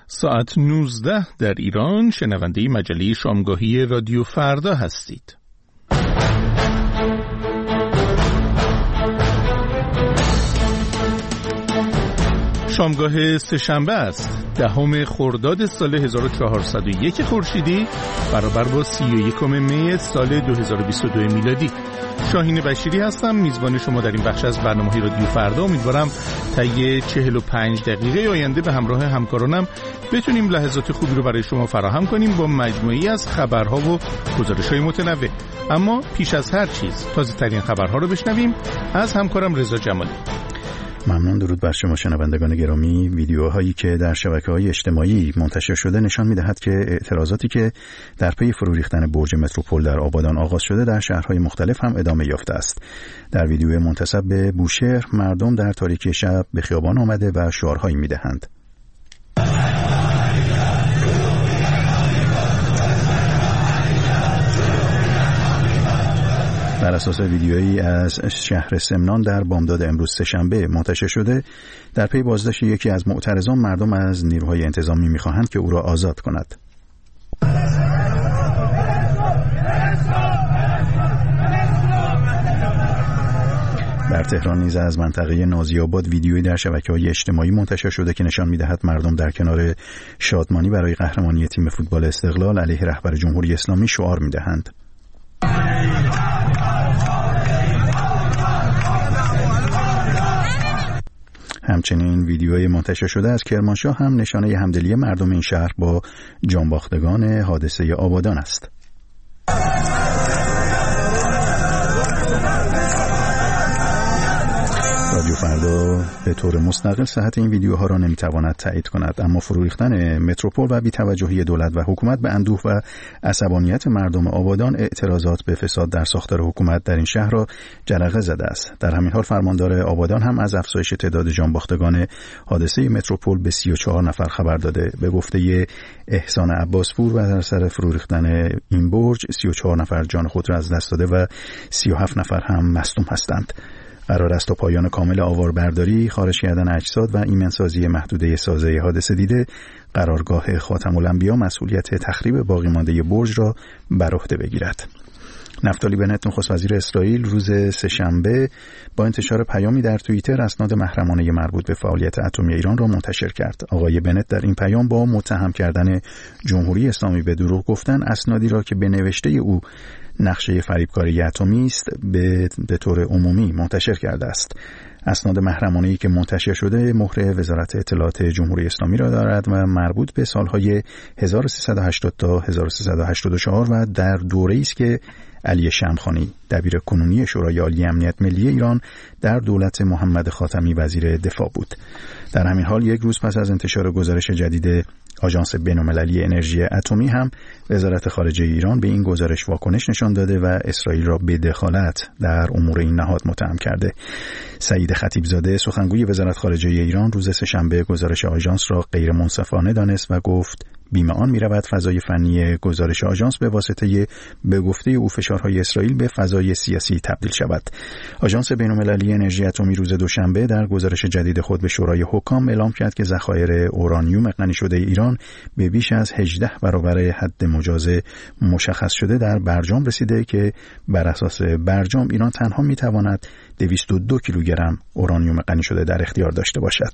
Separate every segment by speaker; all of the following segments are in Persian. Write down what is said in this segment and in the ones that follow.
Speaker 1: ساعت 19 در ایران. شنونده مجله شامگاهی رادیو فردا هستید. شامگاه سه‌شنبه است، 10 خرداد سال 1401 خورشیدی برابر با 31 می سال 2022 میلادی. شاهین بشیری هستم، میزبان شما در این بخش از برنامه رادیو فردا. امیدوارم طی 45 دقیقه آینده به همراه همکارانم بتونیم لحظات خوبی رو برای شما فراهم کنیم با مجموعی از خبرها و گزارش‌های متنوع. اما پیش از هر چیز تازه‌ترین خبرها رو بشنویم از همکارم رضا جمالی.
Speaker 2: ممنون. درود بر شما شنوندگان گرامی. ویدیوهایی که در شبکه‌های اجتماعی منتشر شده نشان می‌دهد که اعتراضاتی که در پی فرو ریختن برج متروپول در آبادان آغاز شده در شهرهای مختلف هم ادامه یافته است. در ویدیو منتسب به بوشهر مردم در تاریکی شب به خیابان آمده و شعارهایی می‌دهند. بر اساس ویدیویی از شهر سمنان در بامداد امروز سه‌شنبه منتشر شده، در پی بازداشت یکی از معترضان مردم از نیروهای انتظامی می‌خواهند که او را آزاد کند. در تهران نیز از منطقه نازی‌آباد ویدیویی در شبکه‌های اجتماعی منتشر شده که نشان می‌دهد مردم در کنار شادمانی برای قهرمانی تیم فوتبال استقلال علیه رهبر جمهوری اسلامی شعار می‌دهند. همچنین ویدیوی منتشر شده از کرمانشاه هم نشانه همدلی مردم این شهر با جانباختگان حادثه آبادان است. رادیو فردا به طور مستقل صحت این ویدیوها را نمیتواند تایید کند، اما فرو ریختن متروپول و بی‌توجهی دولت و حکومت به اندوه و عصبانیت مردم آبادان اعتراضات به فساد در ساختار حکومت در این شهر را جرقه زده است. در همین حال فرماندار آبادان هم از افزایش تعداد جانباختگان حادثه متروپول به 34 نفر خبر داده. به گفته احسان عباسپور و در سر فرو ریختن این برج 34 نفر جان خود را از دست داده و 37 نفر هم مصدوم هستند. قرار است تا پایان کامل آواربرداری، خارج کردن اجساد و ایمنسازی محدوده سازه حادثه دیده، قرارگاه خاتم الانبیا مسئولیت تخریب باقی مانده برج را بر عهده بگیرد. نفتالی بنت نخست وزیر اسرائیل روز سه‌شنبه با انتشار پیامی در توییتر اسناد محرمانه مربوط به فعالیت اتمی ایران را منتشر کرد. آقای بنت در این پیام با متهم کردن جمهوری اسلامی به دروغ گفتن اسنادی را که به نوشته او نقشه فریبکاری اتمی است به طور عمومی منتشر کرده است. اسناد محرمانه‌ای که منتشر شده مهر وزارت اطلاعات جمهوری اسلامی را دارد و مربوط به سالهای 1380 تا 1384 و در دوره‌ای است که علی شمخانی دبیر کنونی شورای عالی امنیت ملی ایران در دولت محمد خاتمی وزیر دفاع بود. در همین حال یک روز پس از انتشار گزارش جدید آژانس بین‌المللی انرژی اتمی هم وزارت خارجه ایران به این گزارش واکنش نشان داده و اسرائیل را به دخالت در امور این نهاد متهم کرده. سعید خطیبزاده سخنگوی وزارت خارجه ایران روز سه‌شنبه گزارش آژانس را غیر منصفانه دانست و گفت بیم آن می‌رود فضای فنی گزارش آژانس به واسطه به گفته او فشارهای اسرائیل به فضای سیاسی تبدیل شود. آژانس بین‌المللی انرژی اتمی روز دوشنبه در گزارش جدید خود به شورای حکام اعلام کرد که ذخایر اورانیوم غنی شده ایران به بیش از 18 برابر حد مجاز مشخص شده در برجام رسیده که بر اساس برجام ایران تنها می‌تواند 202 کیلوگرم اورانیوم غنی شده در اختیار داشته باشد.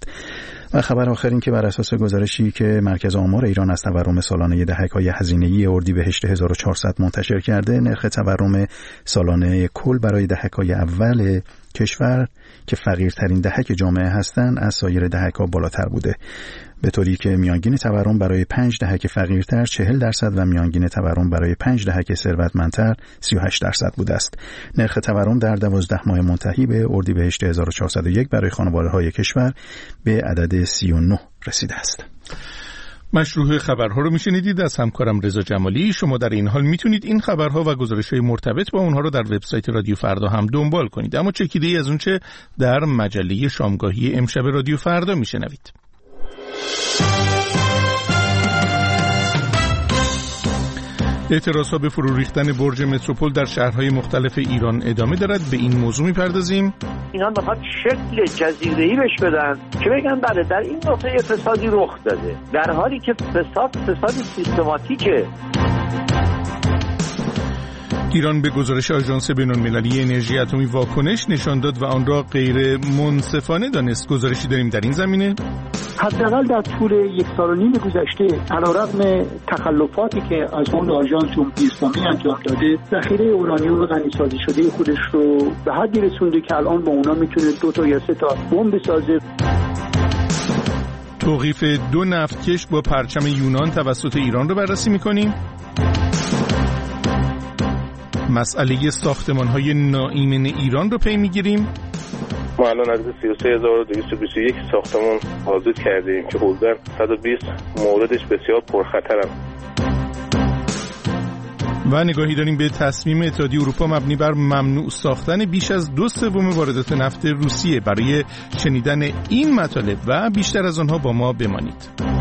Speaker 2: و خبر آخر این که بر اساس گزارشی که مرکز آمار ایران از تورم سالانه دهک‌های هزینه‌ای اردیبهشت 1400 منتشر کرده، نرخ تورم سالانه کل برای دهک‌های اول کشور که فقیرترین دهک جامعه هستند از سایر دهک‌ها بالاتر بوده، به طوری که میانگین تورم برای 5 دهک فقیرتر 40% و میانگین تورم برای 5 دهک ثروتمندتر 38% بوده است. نرخ تورم در 12 ماه منتهی به اردیبهشت 1401 برای خانواده‌های کشور به عدد 39 رسیده است.
Speaker 1: مشروع خبرها رو میشنیدید از همکارم رضا جمالی. شما در این حال میتونید این خبرها و گزارش‌های مرتبط با اونها رو در وبسایت رادیو فردا هم دنبال کنید. اما چکیده‌ای از اونچه در مجله شامگاهی امشب رادیو فردا میشنوید. اعتراضها به فرو ریختن برج متروپول در شهرهای مختلف ایران ادامه دارد. به این موضوع می‌پردازیم.
Speaker 3: اینا میخواد شکل جزیره‌ای بهش بدن که بگن بله در این نقطه فسادی رخ داده، در حالی که فساد سیستماتیکه.
Speaker 1: ایران به گزارش آژانس بین‌المللی انرژی اتمی واکنش نشان داد و آن را غیر منصفانه دانست. گزارشی داریم در این زمینه.
Speaker 4: حداقل در طول 1.5 سال گذشته علیرغم تخلفاتی که از اون آژانس جمهوری اسلامی انجام داده، ذخیره اورانیوم غنی‌سازی شده خودش رو به حدی رسونده که الان با اونا میتونه 2 تا یا 3 تا بمب بسازه.
Speaker 1: توقیف 2 نفتکش با پرچم یونان توسط ایران رو بررسی می‌کنیم. مسئله ساختمان‌های ناایمن ایران رو پی می‌گیریم.
Speaker 5: ما الان از 33221 ساختمان آزاد کردیم که حدوداً 120 موردش بسیار پرخطرند.
Speaker 1: و نگاهی داریم به تصمیم اتحادیه اروپا مبنی بر ممنوع ساختن بیش از 2/3 واردات نفت روسیه. برای شنیدن این مطالب و بیشتر از آنها با ما بمانید.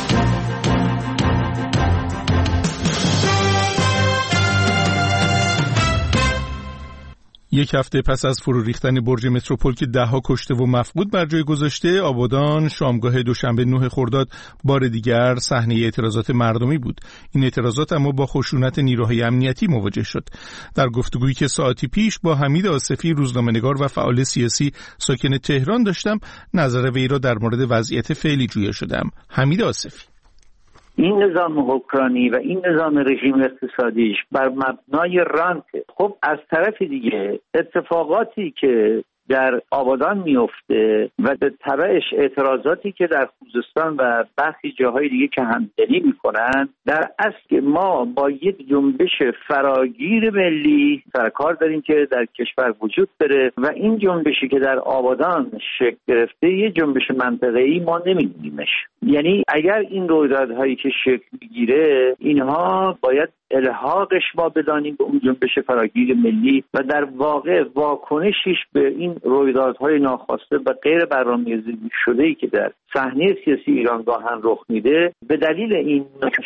Speaker 1: یک هفته پس از فرو ریختن برج متروپول که 10 کشته و مفقود بر جای گذاشته، آبادان شامگاه دوشنبه 9 خرداد بار دیگر صحنه اعتراضات مردمی بود. این اعتراضات اما با خشونت نیروهای امنیتی مواجه شد. در گفتگویی که ساعتی پیش با حمید آصفی روزنامه‌نگار و فعال سیاسی ساکن تهران داشتم، نظر وی را در مورد وضعیت فعلی جویا شدم. حمید آصفی:
Speaker 3: این نظام حکمرانی و این نظام رژیم اقتصادیش بر مبنای رانته. خب از طرف دیگه اتفاقاتی که در آبادان میفته و به تبعش اعتراضاتی که در خوزستان و برخی جاهای دیگه که همدلی میکنن، در اصل ما با یک جنبش فراگیر ملی سرکار داریم که در کشور وجود داره و این جنبشی که در آبادان شکل گرفته یه جنبش منطقه‌ای ما نمی‌بینیمش. یعنی اگر این رویدادهایی که شکل میگیره اینها باید الحاقش ما بدانیم به اون جنبش فراگیر ملی و در واقع واکنشش به این رویدادهای ناخواسته و غیر برنامه‌ریزی شده‌ای که در صحنه سیاسی ایران گاهن رخ میده، به دلیل این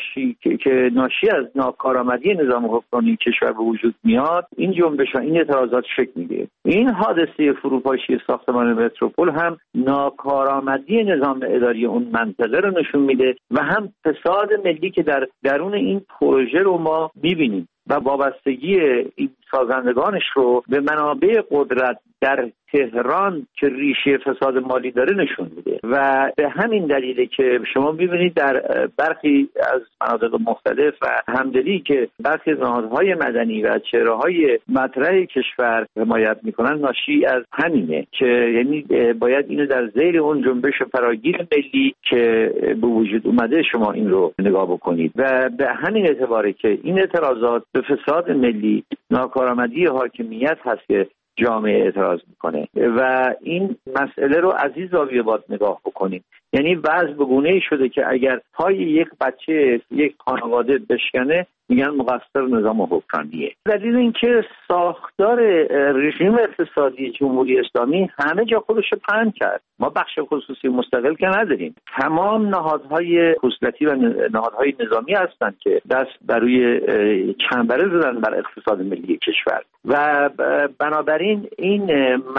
Speaker 3: که ناشی از ناکارآمدی نظام حکمرانی کشور به وجود میاد، این جنبش و این اعتراضات شکل میگیره. این حادثه فروپاشی ساختمان متروپول هم ناکارآمدی نظام اداری اون منطقه رو نشون میده و هم فساد ملی که در درون این پروژه رو ما میبینیم و وابستگی این سازندگانش رو به منابع قدرت در تهران که ریشه فساد مالی داره نشون میده و به همین دلیله که شما میبینید در برخی از مناطق مختلف و همدلی که برخی نهادهای مدنی و چهره‌های مطرح کشور حمایت میکنن ناشی از همینه که یعنی باید اینو در زیر اون جنبش فراگیر ملی که به وجود اومده شما این رو نگاه بکنید و به همین اعتباره که این اعتراضات به فساد ملی، ناکارآمدی حاکمیت هست که جامعه اعتراض میکنه و این مسئله رو از این زاویه باید نگاه بکنیم. یعنی وضع به گونه‌ای شده که اگر پای یک بچه یک خانواده بشکنه میگن مقصر نظام حکمرانیه. دلیل اینکه ساختار رژیم اقتصادی جمهوری اسلامی همه جا خودش رو پهن کرد. ما بخش خصوصی مستقل که نداریم. تمام نهادهای خصوصی و نهادهای نظامی هستند که دست بر روی چنبره زدن بر اقتصاد ملی کشور و بنابراین این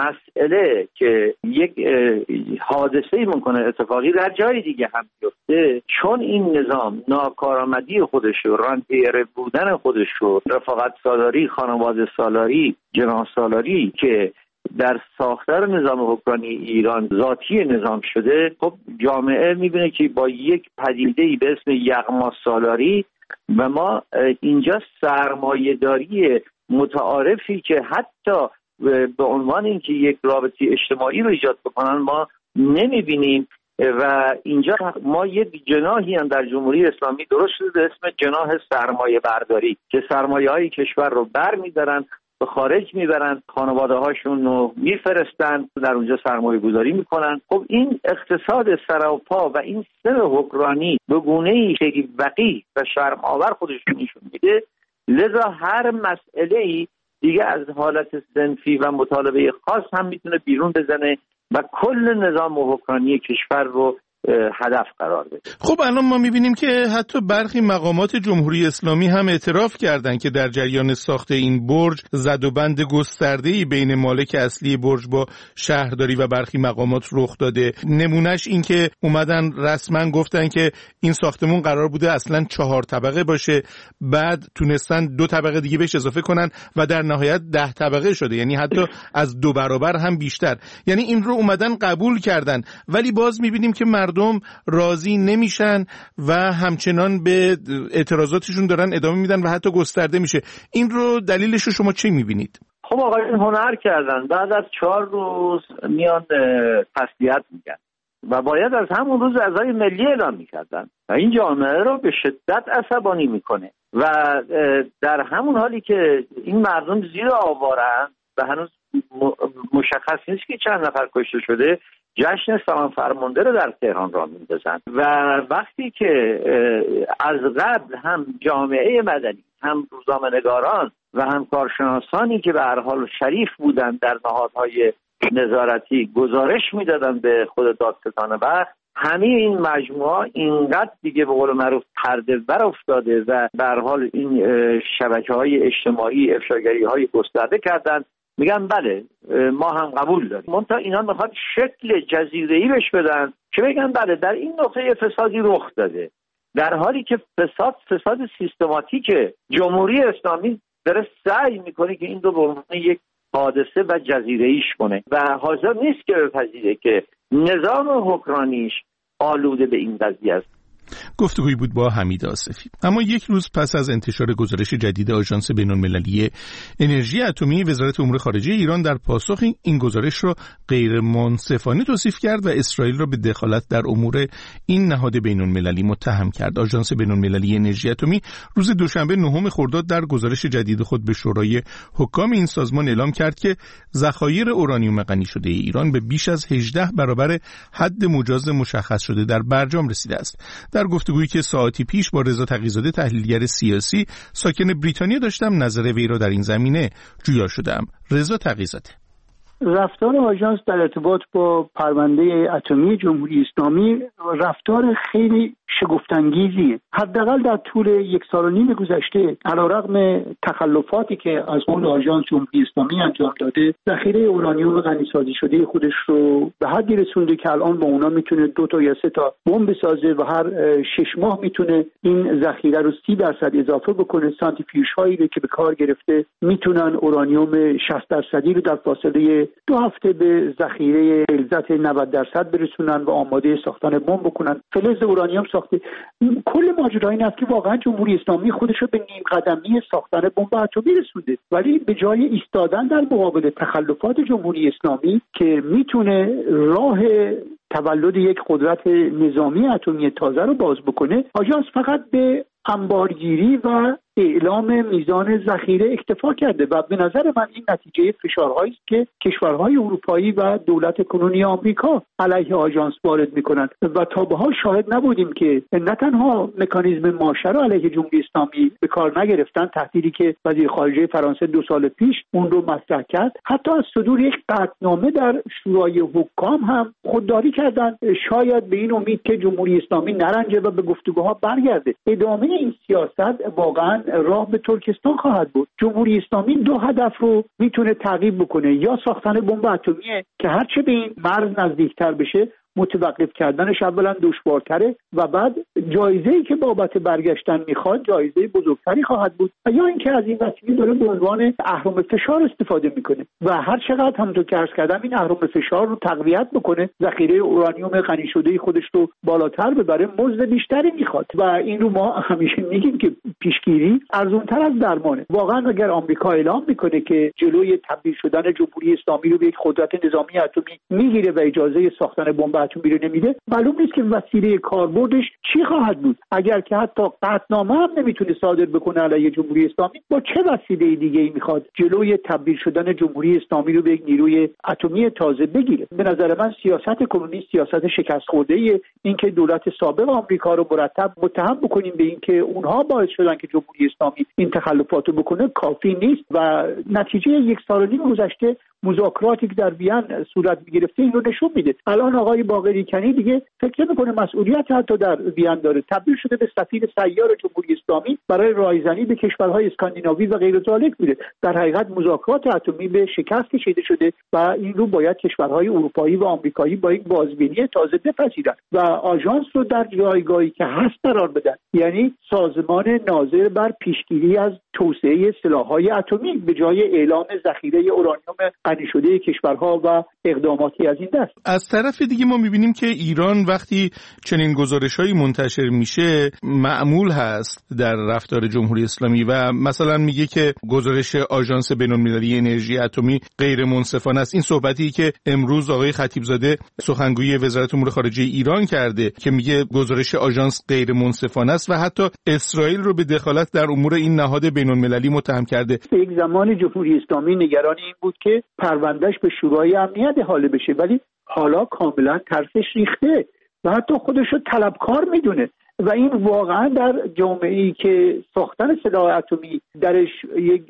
Speaker 3: مسئله که یک حادثه‌ای ممکنه اتفاقی در جای دیگه هم بیفته، چون این نظام ناکارآمدی خودش رو، رانتیره بودن خودش رو، رفاقت سالاری، خانواده سالاری، جناح سالاری که در ساختار نظام حکمرانی ایران ذاتی نظام شده، خب جامعه میبینه که با یک پدیده‌ای به اسم یغما سالاری و ما اینجا سرمایه‌داری متعارفی که حتی به عنوان اینکه یک رابطه اجتماعی رو ایجاد بکنن ما نمیبینیم و اینجا ما یک جناحی هم در جمهوری اسلامی درست شده به اسم جناح سرمایه برداری که سرمایه های کشور رو بر میدارن، به خارج میبرن، خانواده هاشون رو میفرستن، در اونجا سرمایه گذاری میکنن. خب این اقتصاد سراپا و این سر حکمرانی به گونه‌ای خیلی وقیح و شرم آور خودش نشون میده. لذا هر مسئله‌ای دیگه از حالت صنفی و مطالبه خاص هم میتونه بیرون بزنه و کل نظام حکمرانی کشور رو هدف قرار بده.
Speaker 1: خب الان ما میبینیم که حتی برخی مقامات جمهوری اسلامی هم اعتراف کردند که در جریان ساخت این برج زدوبند گسترده‌ای بین مالک اصلی برج با شهرداری و برخی مقامات رخ داده. نمونهش این که اومدن رسما گفتن که این ساختمون قرار بوده اصلا 4 طبقه باشه، بعد تونستن 2 طبقه دیگه بهش اضافه کنن و در نهایت 10 طبقه شده، یعنی حتی از 2 برابر هم بیشتر. یعنی این رو اومدن قبول کردن، ولی باز میبینیم که مردم راضی نمیشن و همچنان به اعتراضاتشون دارن ادامه میدن و حتی گسترده میشه. این رو دلیلش رو شما چی میبینید؟
Speaker 3: خب آقایون هنر کردن، بعد از 4 روز میان تسلیت میگن و باید از همون روز عزای ملی اعلام میکردن و این جامعه رو به شدت عصبانی میکنه و در همون حالی که این مردم زیر آوارن و هنوز مشخص نیست که چند نفر کشته شده، جشن سامان فرمانده رو در تهران راه میندازن و وقتی که از قبل هم جامعه مدنی، هم روزنامه‌نگاران و هم کارشناسانی که به هر حال شریف بودن در نهادهای نظارتی گزارش میدادن به خود دادستان وقت، همه این مجموعه اینقدر دیگه به قول معروف پرده بر افتاده و به هر حال این شبکه‌های اجتماعی افشاگری‌های گسترده کردن، میگن بله ما هم قبول داریم. منتها اینا میخواد شکل جزیره‌ای بهش بدن که بگن بله در این نقطه فسادی رخ داده، در حالی که فساد سیستماتیک جمهوری اسلامی داره سعی میکنه که این رو به عنوان یک حادثه و جزیره‌ایش کنه و حاضر نیست که بپذیره که نظام حکمرانیش آلوده به این قضیه است.
Speaker 1: گفتگویی بود با حمید آصفی. اما یک روز پس از انتشار گزارش جدید آژانس بین‌المللی انرژی اتمی، وزارت امور خارجه ایران در پاسخ این گزارش را غیر منصفانه توصیف کرد و اسرائیل را به دخالت در امور این نهاد بین‌المللی متهم کرد. آژانس بین‌المللی انرژی اتمی روز دوشنبه 9 خرداد در گزارش جدید خود به شورای حکام این سازمان اعلام کرد که ذخایر اورانیوم غنی شده ایران به بیش از 18 برابر حد مجاز مشخص شده در برجام رسیده است. در گفتگویی که ساعتی پیش با رضا تقی‌زاده تحلیلگر سیاسی ساکن بریتانیا داشتم، نظر وی را در این زمینه جویا شدم. رضا تقی‌زاده:
Speaker 4: رفتار آژانس در ارتباط با پرونده اتمی جمهوری اسلامی رفتار خیلی شگفت‌انگیزیه. حداقل در طول 1.5 سال گذشته علیرغم تخلفاتی که از اون آژانس جمهوری اسلامی انجام داده، ذخیره اورانیوم غنی‌سازی شده خودش رو به حدی رسونده که الان با اونا میتونه 2 تا یا 3 تا بمب بسازه و هر 6 ماه میتونه این ذخیره رو 30% اضافه بکنه. سانتریفیوژهایی رو که به کار گرفته میتونن اورانیوم 60% رو در فاصله 2 هفته به ذخیره غلظت 90% برسونن و آماده ساختن بمب بکنن. فلز اورانیوم ساخته. کل ماجرا این است که واقعا جمهوری اسلامی خودش رو به نیم قدمی ساختن بمب اتمی رسونده، ولی به جای ایستادن در مقابل تخلفات جمهوری اسلامی که میتونه راه تولد یک قدرت نظامی اتمی تازه رو باز بکنه، آژانس فقط به انبارگیری و اعلام میزان ذخیره اکتفا کرده و به نظر من این نتیجه فشارهایی است که کشورهای اروپایی و دولت کنونی آمریکا علیه آژانس وارد میکنند و تا به حال شاهد نبودیم که نه تنها مکانیزم ماشه رو علیه جمهوری اسلامی به کار نگرفتن، تهدیدی که وزیر خارجه فرانسه 2 سال پیش اون رو مطرح کرد، حتی از صدور یک قطعنامه در شورای حکام هم خودداری کردن، شاید به این امید که جمهوری اسلامی نرنجه و به گفتگوها برگرده. ادامه این سیاست واقعا راه به ترکستان خواهد بود. جمهوری اسلامی 2 هدف رو میتونه تعقیب بکنه: یا ساختن بمب اتمیه که هرچه به این مرز نزدیکتر بشه متوقف کردنش اولا دشوارتره و بعد جایزه‌ای که بابت برگشتن میخواد جایزه بزرگتری خواهد بود، و یا اینکه از این وسیله داره به عنوان اهرم فشار استفاده میکنه و هر چقدر همونطور که عرض کردم این اهرم فشار رو تقویت بکنه، ذخیره اورانیوم غنی شده خودش رو بالاتر ببره، مزد بیشتری میخواد و این رو ما همیشه میگیم که پیشگیری ارزان‌تر از درمانه. واقعا اگر آمریکا اعلام میکنه که جلوی تبدیل شدن جمهوری اسلامی رو به یک قدرت نظامی اتمی میگیره و اجازه ساختن بمب اتمی رو نمیده، معلوم نیست که وسیله کاربردش چی خواهد بود. اگر که حتی قطعنامه هم نمیتونه صادر بکنه علیه جمهوری اسلامی، با چه وسیله دیگه‌ای میخواد جلوی تبدیل شدن جمهوری اسلامی رو به یک نیروی اتمی تازه بگیره؟ به نظر من سیاست کنونی سیاست شکست خورده‌ای. اینکه دولت سابق آمریکا رو مرتب متهم بکنیم به اینکه اونها باعث شدن که جمهوری اسلامی این تخلفات رو بکنه کافی نیست و نتیجه 1.5 سال گذشته مذاکراتی که در وین صورت می‌گرفته این رو نشون میده. الان آقای باقری کنی دیگه فکر می‌کنه مسئولیت حتی در وین داره، تبدیل شده به سفیر سیار جمهوری اسلامی برای رایزنی به کشورهای اسکاندیناوی و غیر ذالک بوده. در حقیقت مذاکرات اتمی به شکست کشیده شده و این رو باید کشورهای اروپایی و آمریکایی با یک بازبینی تازه بپذیرند و آژانس رو در جایگاهی که هست قرار بدن، یعنی سازمان ناظر بر پیشگیری از توسعه سلاح‌های اتمی به جای اعلام ذخیره اورانیوم غنی شده کشورها و اقداماتی از این دست.
Speaker 1: از طرف دیگه ما می‌بینیم که ایران وقتی چنین گزارش‌هایی منتشر میشه معمول هست در رفتار جمهوری اسلامی و مثلا میگه که گزارش آژانس بین‌المللی انرژی اتمی غیر منصفانه است. این صحبتی که امروز آقای خطیبزاده سخنگوی وزارت امور خارجه ایران کرده که میگه گزارش آژانس غیر منصفانه است و حتی اسرائیل رو به دخالت در امور این نهاد بین‌المللی متهم کرده.
Speaker 4: یک زمان جمهوری اسلامی نگران این بود که پروندهش به شورای امنیت حاله بشه، ولی حالا کاملا ترسش ریخته و حتی خودش رو طلبکار میدونه و این واقعا در جامعه‌ای که ساختن سلاح اتمی درش یک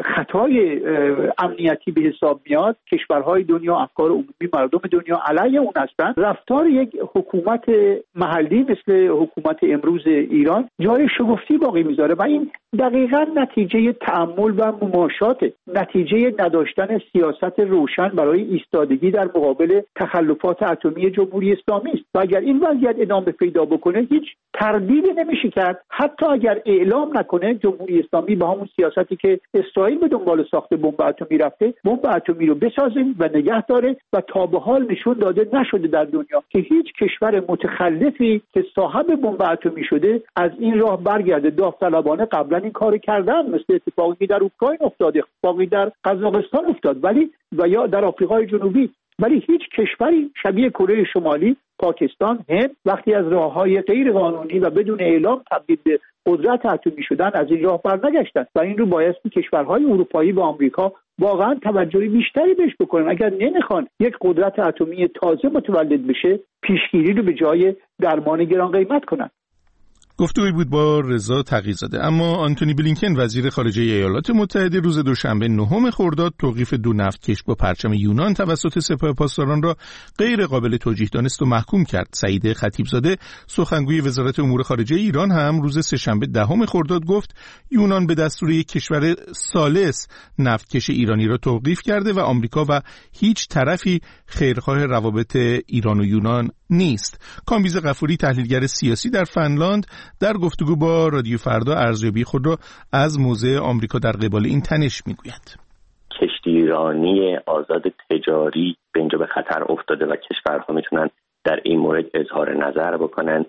Speaker 4: خطای امنیتی به حساب میاد، کشورهای دنیا، افکار عمومی مردم دنیا علیه اون هستن، رفتار یک حکومت محلی مثل حکومت امروز ایران جای شگفتی باقی میذاره و این دقیقاً نتیجه تأمل و مماشات، نتیجه نداشتن سیاست روشن برای ایستادگی در مقابل تخلفات اتمی جمهوری اسلامی است و اگر این وضعیت ادامه پیدا بکنه هیچ تردیدی نمیشه کرد حتی اگر اعلام نکنه جمهوری اسلامی با همون سیاستی که اسرائیل به دنبال ساخت بمب اتمی رفته، بمب اتمی رو بسازه و نگه داره و تا به حال نشون داده نشده در دنیا که هیچ کشور متخلفی که صاحب بمب اتمی شده از این راه برگرده. داوطلبانه قبلا این کارو کردن، مثل اتفاقی در اوکراین افتاد، اتفاقی در قزاقستان افتاد و یا در آفریقای جنوبی، ولی هیچ کشوری شبیه کره شمالی، پاکستان، هند وقتی از راه‌های غیر قانونی و بدون اعلام تبدیل به قدرت اتمی شدن از این راه برنگشتند و این رو بایستی کشورهای اروپایی و آمریکا واقعا توجه بیشتری بهش بکنن. اگر نمیخوان یک قدرت اتمی تازه متولد بشه، پیشگیری رو به جای درمان گران قیمت کنن.
Speaker 1: گفتگویی بود با رضا تقی‌زاده. اما آنتونی بلینکن وزیر خارجه ایالات متحده روز دوشنبه 9 خرداد توقیف 2 نفتکش با پرچم یونان توسط سپاه پاسداران را غیر قابل توجیه دانست و محکوم کرد. سعید خطیبزاده سخنگوی وزارت امور خارجه ایران هم روز سه‌شنبه 10 خرداد گفت یونان به دستور یک کشور ثالث نفتکش ایرانی را توقیف کرده و آمریکا و هیچ طرفی خیرخواه روابط ایران و یونان نیست. کامبیز غفوری تحلیلگر سیاسی در فنلاند در گفتگو با رادیو فردا ارزیابی خود را از موضع آمریکا در قبال این تنش میگوید.
Speaker 6: کشتی ایرانی آزاد تجاری به اینجا به خطر افتاده و کشورها میتونن در این مورد اظهار نظر بکنن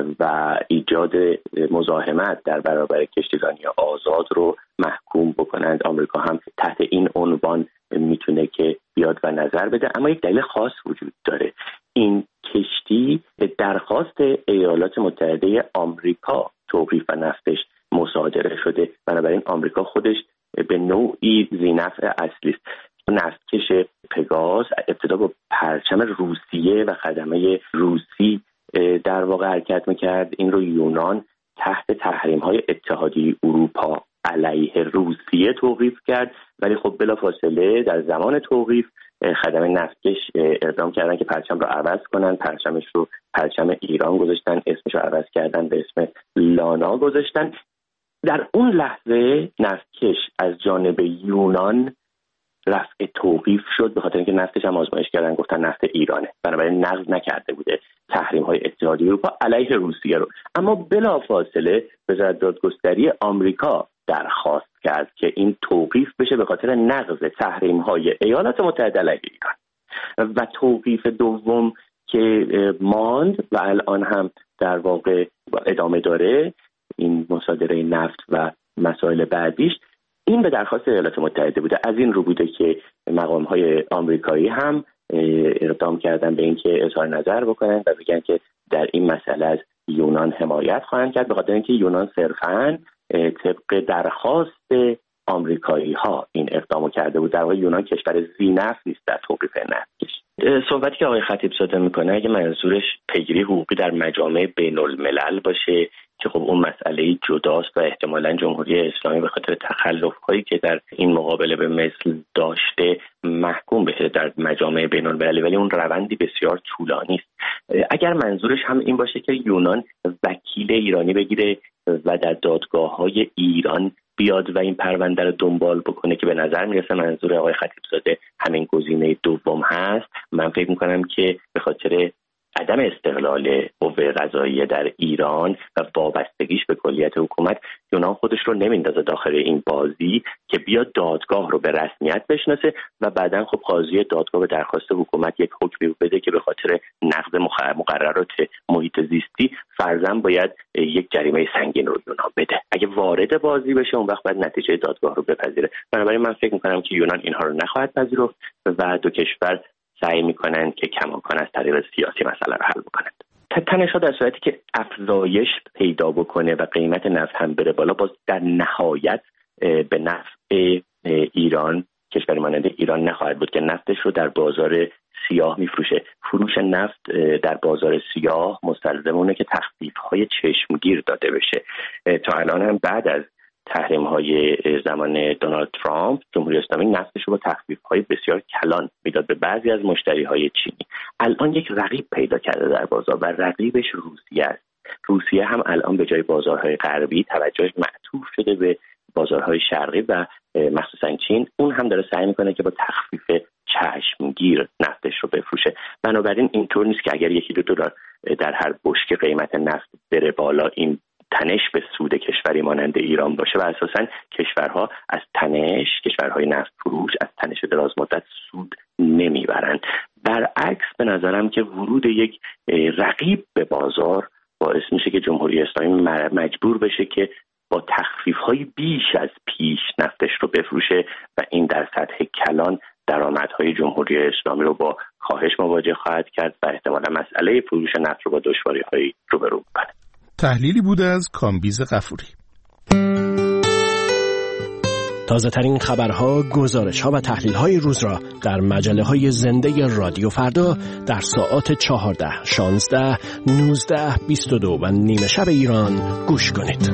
Speaker 6: و ایجاد مزاحمت در برابر کشتیرانی آزاد رو محکوم بکنند. آمریکا هم تحت این عنوان میتونه که بیاد و نظر بده، اما یک دلیل خاص وجود داره. این کشتی درخواست ایالات متحده آمریکا توقیف نفتش مصادره شده، بنابراین آمریکا خودش به نوعی ذی‌نفع اصلی است. نفتکش پگاس ابتدا با پرچم روسیه و خدمه روسی در واقع حرکت میکرد. این رو یونان تحت تحریم‌های اتحادیه اروپا علیه روسیه توقیف کرد، ولی خب بلافاصله در زمان توقیف خدمه نفتکش اقدام کردن که پرچم رو عوض کنن، پرچمش رو پرچم ایران گذاشتن، اسمش رو عوض کردن به اسم لانا گذاشتن. در اون لحظه نفتکش از جانب یونان رفع توقیف شد، به خاطر اینکه نفتش هم آزمایش کردن گفتن نفت ایرانه، بنابراین نقض نکرده بوده تحریم‌های اتحادیه اروپا علیه روسیه رو. اما بلافاصله وزارت دادگستری آمریکا درخواست کرد که این توقیف بشه به خاطر نقض تحریم‌های ایالات متحده علیه ایران. و توقیف دوم که ماند و الان هم در واقع ادامه داره، این مصادره نفت و مسائل بعدیش، این به درخواست ایالات متحده بوده. از این رو بوده که مقام‌های آمریکایی هم اقدام کردن به اینکه اظهار نظر بکنن و بگن که در این مسئله از یونان حمایت خواهند کرد، به خاطر اینکه یونان صرفاً طبق درخواست آمریکایی‌ها این اقدامو کرده بود. در واقع یونان کشور ذی‌نفع نیست در توقیف نفتکش. صحبتی که آقای خطیبزاده میکنه اگه منظورش پیگیری حقوقی در مجامع بین‌الملل باشه که خب اون مسئله جداست و احتمالاً جمهوری اسلامی به خاطر تخلف‌هایی که در این مقابله به مثل داشته محکوم بشه در مجامع بین‌المللی، ولی اون روندی بسیار طولانی است. اگر منظورش هم این باشه که یونان وکیل ایرانی بگیره و در دادگاه‌های ایران بیاد و این پرونده رو دنبال بکنه که به نظر میرسه منظور آقای خطیبزاده همین گزینه دوم هست، من فکر میکنم که به خاطر عدم استقلال قوه قضاییه در ایران و وابستگیش به کلیت حکومت، یونان خودش رو نمیندازه داخل این بازی که بیاد دادگاه رو به رسمیت بشناسه و بعداً خب قاضی دادگاه به درخواست حکومت یک حکمی بده که به خاطر نقض مقررات محیط زیستی فرضاً باید یک جریمه سنگین رو یونان بده. اگه وارد بازی بشه اون وقت باید نتیجه دادگاه رو بپذیره. بنابراین من فکر میکنم که یونان اینها رو نخواهد پذیرفت و دو کشور سعی میکنند که کماکان از طریق سیاسی مسئله رو حل بکنند. تنش‌ها در صورتی که افزایش پیدا بکنه و قیمت نفت هم بره بالا، باز در نهایت به نفع ایران، کشوری مانند ایران نخواهد بود که نفتش رو در بازار سیاه میفروشه. فروش نفت در بازار سیاه مستلزم اونه که تخفیف‌های چشمگیر داده بشه. تا الان هم بعد از تحریم‌های زمان دونالد ترامپ، جمهوری اسلامی نفتش رو با تخفیف‌های بسیار کلان میداد به بعضی از مشتری‌های چینی. الان یک رقیب پیدا کرده در بازار و رقیبش روسیه است. روسیه هم الان به جای بازارهای غربی توجهش معطوف شده به بازارهای شرقی و مخصوصا چین. اون هم داره سعی میکنه که با تخفیف چشمگیر نفتش رو بفروشه. بنابراین اینطور نیست که اگر $1-2 در هر بشکه قیمت نفت بره بالا این تنش به سود کشوری مانند ایران باشه و اساساً کشورها از تنش، کشورهای نفت فروش از تنش دراز مدت سود نمیبرند. برعکس به نظرم که ورود یک رقیب به بازار باعث میشه که جمهوری اسلامی مجبور بشه که با تخفیف‌های بیش از پیش نفتش رو بفروشه و این در سطح کلان درآمدهای جمهوری اسلامی رو با کاهش مواجه خواهد کرد و احتمالاً مسئله فروش نفت رو با دشواری‌های روبرو می‌کنه.
Speaker 1: تحلیلی بوده از کامبیز غفوری.
Speaker 7: تازه ترین خبرها، گزارش‌ها و تحلیل‌های روز را در مجله‌های زنده رادیو فردا در ساعات 14, 16, 19, 22 و نیمه شب ایران گوش کنید.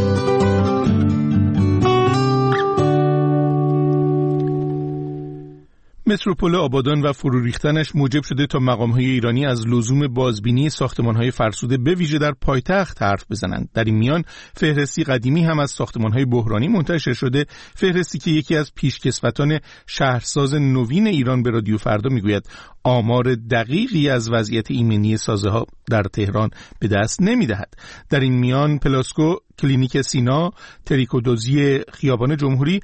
Speaker 1: متروپول آبادان و فرو ریختنش موجب شده تا مقام‌های ایرانی از لزوم بازبینی ساختمان‌های فرسوده به ویژه در پایتخت حرف بزنند. در این میان فهرستی قدیمی هم از ساختمان‌های بحرانی منتشر شده، فهرستی که یکی از پیشکسوتان شهرساز نوین ایران به رادیو فردا میگوید آمار دقیقی از وضعیت ایمنی سازه‌ها در تهران به دست نمی‌دهد. در این میان پلاسکو، کلینیک سینا، تریکودوزی خیابان جمهوری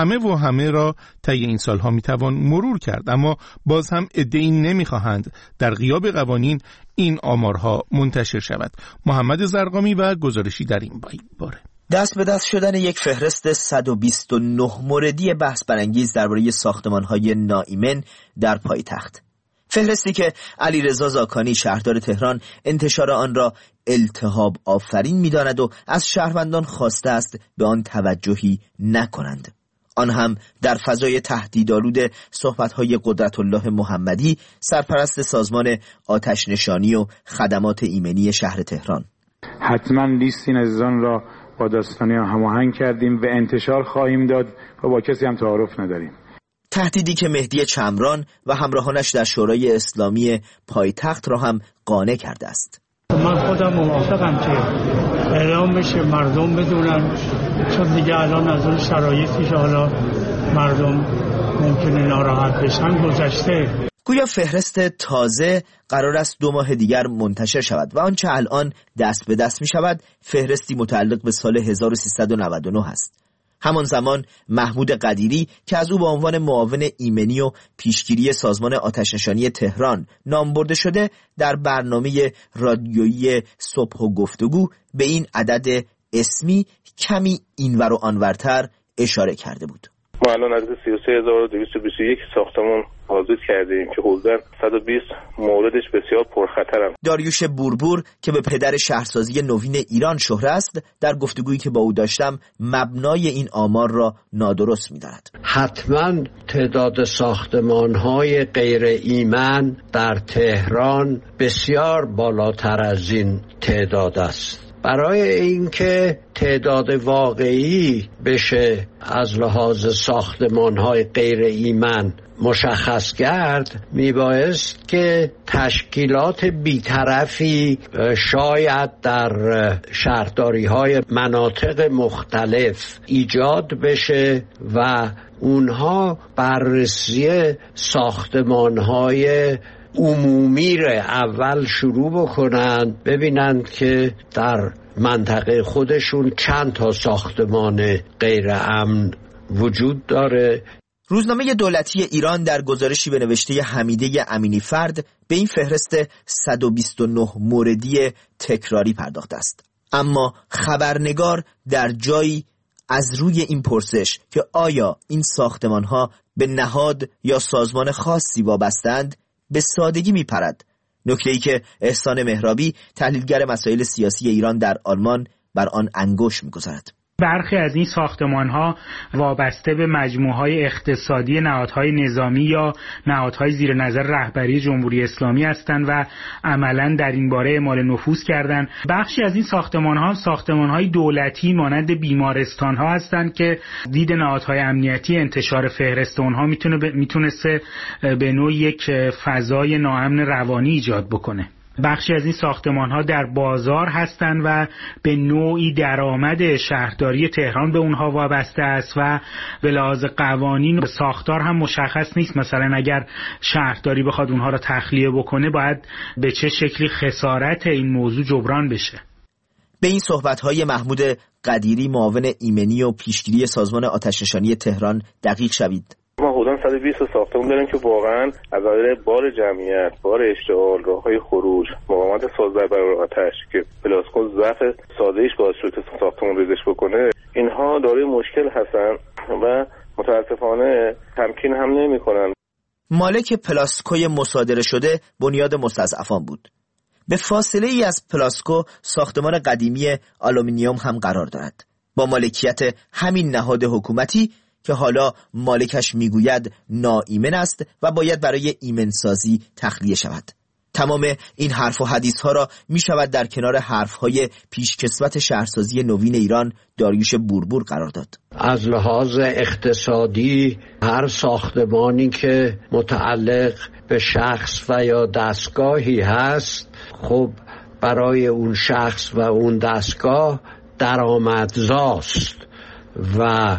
Speaker 1: همه را طی این سالها میتوان مرور کرد، اما باز هم عده‌ای نمیخواهند در غیاب قوانین این آمارها منتشر شود. محمد زرقامی و گزارشی در این باره.
Speaker 8: دست به دست شدن یک فهرست 129 موردی بحث برانگیز درباره ساختمان‌های ناایمن در پایتخت. فهرستی که علیرضا زاکانی شهردار تهران انتشار آن را التهاب آفرین می‌داند و از شهروندان خواسته است به آن توجهی نکنند. آن هم در فضای تهدیدآلود صحبت‌های قدرت الله محمدی، سرپرست سازمان آتش نشانی و خدمات ایمنی شهر تهران.
Speaker 9: حتما لیست این عزیزان را با داستانی هماهنگ کردیم و انتشار خواهیم داد و با کسی هم تعارف نداریم.
Speaker 8: تهدیدی که مهدی چمران و همراهانش در شورای اسلامی پایتخت را هم قانع کرده است.
Speaker 10: من خودم موافقم که اعلام بشه، مردم بدونن، چون دیگه الان از اون شرایطی که حالا مردم ممکنه ناراحت بشن گذشته.
Speaker 8: گویا فهرست تازه قرار است 2 ماه دیگر منتشر شود و آنچه الان دست به دست می شود فهرستی متعلق به سال 1399 است. همان زمان محمود قدیری که از او به عنوان معاون ایمنی و پیشگیری سازمان آتش‌نشانی تهران نام برده شده، در برنامه رادیویی صبح و گفتگو به این عدد اسمی کمی اینور و آنورتر اشاره کرده بود.
Speaker 5: ما الان از 33221 ساختمان حاضر کردیم که حدوداً 120 موردش بسیار پرخطرن.
Speaker 8: داریوش بوربور که به پدر شهرسازی نوین ایران شهره است، در گفتگویی که با او داشتم مبنای این آمار را نادرست می‌داند.
Speaker 11: حتما تعداد ساختمان‌های غیر ایمن در تهران بسیار بالاتر از این تعداد است. برای اینکه تعداد واقعی بشه از لحاظ ساختمان‌های غیر ایمن مشخص کرد، میبایست که تشکیلات بیطرفی شاید در شهرداری‌های مناطق مختلف ایجاد بشه و اونها بررسی ساختمان‌های عمومی رو اول شروع بکنن، ببینن که در منطقه خودشون چند تا ساختمان غیر امن وجود داره.
Speaker 8: روزنامه دولتی ایران در گزارشی به نوشته حمیده امینی فرد به این فهرست 129 موردی تکراری پرداخته است. اما خبرنگار در جایی از روی این پرسش که آیا این ساختمان‌ها به نهاد یا سازمان خاصی وابستند به سادگی میپرد. نکته‌ای که احسان مهرابی تحلیلگر مسائل سیاسی ایران در آلمان بر آن انگشت می‌گذارد.
Speaker 12: برخی از این ساختمان‌ها وابسته به مجموعه‌های اقتصادی نهادهای نظامی یا نهادهای زیر نظر رهبری جمهوری اسلامی هستند و عملاً در این باره اعمال نفوذ کردند. بخشی از این ساختمان‌ها ساختمان‌های دولتی مانند بیمارستان‌ها هستند که دید نهادهای امنیتی انتشار فهرست اونها میتونسته به نوعی یک فضای ناامن روانی ایجاد بکنه. بخشی از این ساختمان‌ها در بازار هستند و به نوعی درآمد شهرداری تهران به اونها وابسته است و به لحاظ قوانین ساختار هم مشخص نیست. مثلا اگر شهرداری بخواد اونها را تخلیه بکنه باید به چه شکلی خسارت این موضوع جبران بشه.
Speaker 8: به این صحبت‌های محمود قدیری معاون ایمنی و پیشگیری سازمان آتش‌نشانی تهران دقیق شوید.
Speaker 5: ما حدود 120 ساختمان داریم که واقعا از نظر بار جمعیت، بار اشتعال، راههای خروج، مقاومت ساز در برابر آتش که پلاسکو ضعف ساده‌ایش باعث شده که ساختمان ریزش بکنه، اینها دارای مشکل هستن و متاسفانه تمکین هم نمی‌کنن.
Speaker 8: مالک پلاسکوی مصادره شده بنیاد مستضعفان بود. به فاصله ای از پلاسکو ساختمان قدیمی آلومینیوم هم قرار دارد با مالکیت همین نهاد حکومتی که حالا مالکش میگوید ناایمن است و باید برای ایمنسازی تخلیه شود. تمام این حرف و حدیث ها را می شود در کنار حرف های پیشکسوت شهرسازی نوین ایران داریوش بوربور قرار داد.
Speaker 11: از لحاظ اقتصادی هر ساختمانی که متعلق به شخص و یا دستگاهی هست، خب برای اون شخص و اون دستگاه درآمدزاست و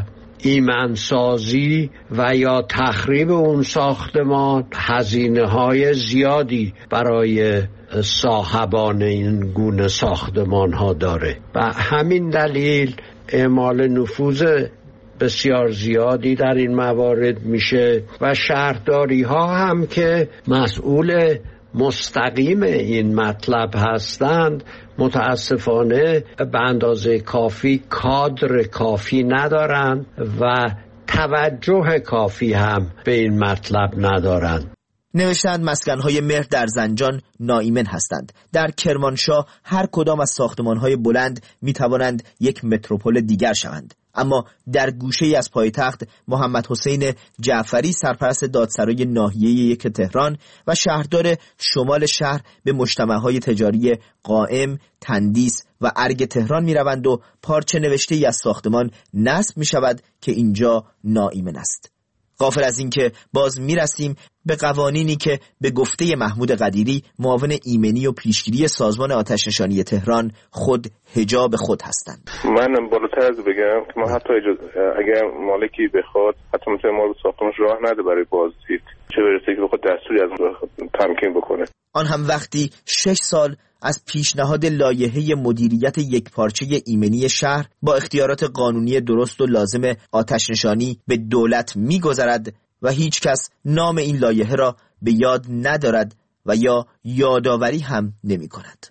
Speaker 11: ایمنسازی و یا تخریب اون ساختمان هزینه‌های زیادی برای صاحبان این گونه ساختمان ها داره و همین دلیل اعمال نفوذ بسیار زیادی در این موارد میشه و شهرداری ها هم که مسئول مستقیم این مطلب هستند متاسفانه به اندازه کافی کادر کافی ندارند و توجه کافی هم به این مطلب ندارند.
Speaker 8: نوشتند مسکن‌های مهر در زنجان ناایمن هستند. در کرمانشاه هر کدام از ساختمان‌های بلند می‌توانند یک متروپول دیگر شوند. اما در گوشه‌ای از پایتخت محمد حسین جعفری سرپرست دادسرای ناحیه یک تهران و شهردار شمال شهر به مجتمع‌های تجاری قائم، تندیس و ارگ تهران می‌روند و پارچه نوشته‌ای از ساختمان نصب می‌شود که اینجا ناایمن است. غافل از این که باز میرسیم به قوانینی که به گفته محمود قدیری معاون ایمنی و پیشگیری سازمان آتش‌نشانی تهران خود حجاب خود هستند.
Speaker 5: من بالاتر از بگم که ما حتی اگر مالکی بخواد حتی میتونه ما رو ساختمانش راه نده برای بازدید، چه برسه که بخواد دستوری از تمکین بکنه.
Speaker 8: آن هم وقتی 6 سال از پیشنهاد لایحه مدیریت یکپارچه ایمنی شهر با اختیارات قانونی درست و لازم آتش‌نشانی به دولت می‌گذرد و هیچ کس نام این لایحه را به یاد ندارد و یا یادآوری هم نمی‌کند.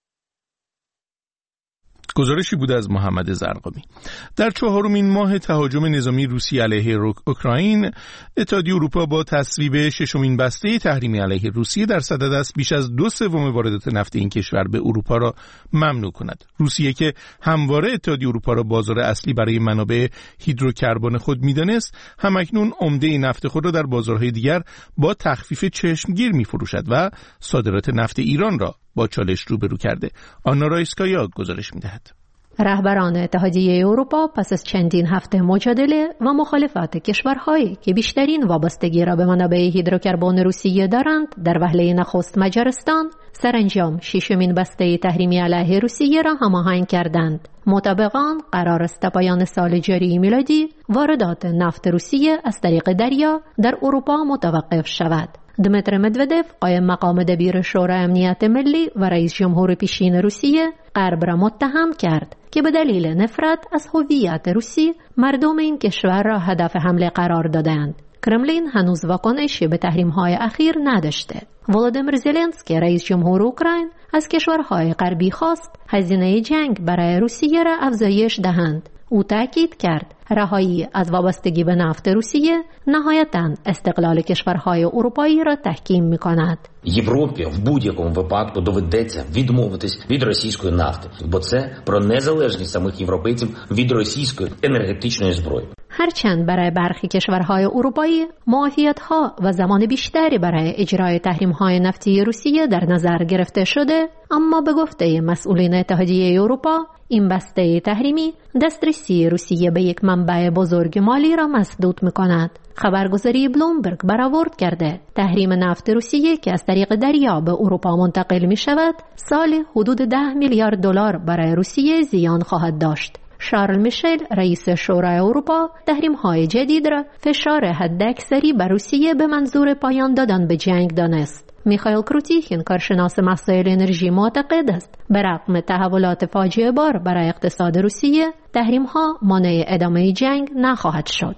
Speaker 1: گزارشی بود از محمد زرقامی. در 4مین ماه تهاجم نظامی روسیه علیه اوکراین، اتحادیه اروپا با تصویب 6مین بسته تحریمی علیه روسیه در صدد است بیش از 2/3 واردات نفت این کشور به اروپا را ممنوع کند. روسیه که همواره اتحادیه اروپا را بازار اصلی برای منابع هیدروکربن خود می‌دانست، همکنون عمده نفت خود را در بازارهای دیگر با تخفیف چشمگیر می‌فروشد و صادرات نفت ایران را با چالش روبرو کرده. آنا رایسکایا گزارش می‌دهد.
Speaker 13: رهبران اتحادیه اروپا پس از چندین هفته مجادله و مخالفت کشورهایی که بیشترین وابستگی را به منابع هیدروکربن روسیه دارند در وهله نخست مجارستان سرانجام ششمین بسته تحریمی علیه روسیه را هماهنگ کردند. مطابق آن قرار است تا پایان سال جاری میلادی واردات نفت روسیه از طریق دریا در اروپا متوقف شود. دمیتر مدودف قایم مقام دبیر شورای امنیت ملی و رئیس جمهور پیشین روسیه غرب را متهم کرد که به دلیل نفرت از هویت روسی مردم این کشور را هدف حمله قرار دادند. کرملین هنوز واکنشی به تحریم‌های اخیر نداشته. ولودیمیر زلنسکی رئیس جمهور اوکراین از کشورهای غربی خواست هزینه جنگ برای روسیه را افزایش دهند. او تاکید کرد رهایی از وابستگی به نفت روسیه نهایتاً استقلال کشورهای اروپایی را تحکیم می‌کند.
Speaker 14: Європі в будь-якому випадку доведеться відмовитись від російської нафти, бо це про незалежність самих європейців від російської енергетичної зброї.
Speaker 13: هرچند برای برخی کشورهای اروپایی معافیت‌ها و زمان بیشتری برای اجرای تحریم‌های نفتی روسیه در نظر گرفته شده، اما به گفته مسئولین اتحادیه اروپا این بسته تحریمی دسترسی روسیه به یک منبع بزرگ مالی را مسدود می‌کند. خبرگزاری بلومبرگ برآورد کرده تحریم نفت روسیه که از طریق دریا به اروپا منتقل می‌شود سالی حدود 10 میلیارد دلار برای روسیه زیان خواهد داشت. شارل میشل رئیس شورای اروپا تحریم‌های جدید را فشار حداکثری بر روسیه به منظور پایان دادن به جنگ دانست. میخائیل کروتیخین کارشناس مسائل انرژی معتقد است به رغم تحولات فاجعه بار برای اقتصاد روسیه تحریم‌ها مانع ادامه جنگ نخواهد شد.